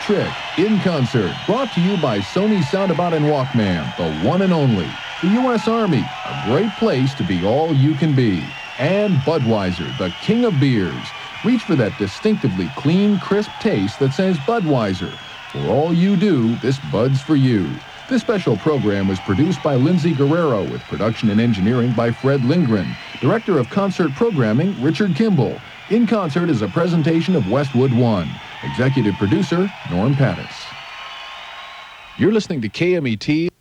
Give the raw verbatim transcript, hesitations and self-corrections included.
Trick, In Concert, brought to you by Sony Soundabout and Walkman, the one and only. The U S Army, a great place to be all you can be. And Budweiser, the king of beers. Reach for that distinctively clean, crisp taste that says Budweiser. For all you do, this Bud's for you. This special program was produced by Lindsay Guerrero with production and engineering by Fred Lindgren. Director of Concert Programming, Richard Kimball. In Concert is a presentation of Westwood One. Executive producer, Norm Pattis. You're listening to K M E T.